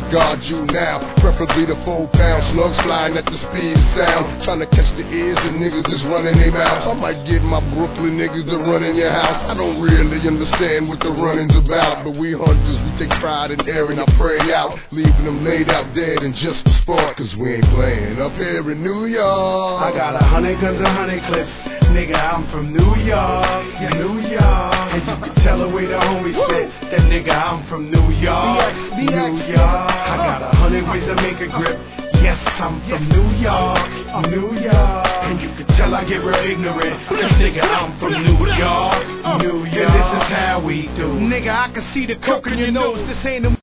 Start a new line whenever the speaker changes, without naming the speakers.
guard you now. Preferably the 4 pound slugs flying at the speed of sound, trying to catch the ears of niggas that's running their mouths. I might get my Brooklyn niggas to run in your house. I don't really understand what the running's about, but we hunters, we take pride in airing our prey out, leaving them laid out dead and just for sport, cause we ain't playing up here in New York.
I got 100 guns, 100 clips, nigga, I'm from New York, New York. And you can tell the way the homies spit, that nigga, I'm from New York, New York. I got 100 ways to make a grip, yes, I'm from New York, New York. And you can tell I get real ignorant, cause nigga, I'm from New York, New York. And this is how we do.
Nigga, I can see the coke in your nose, this ain't no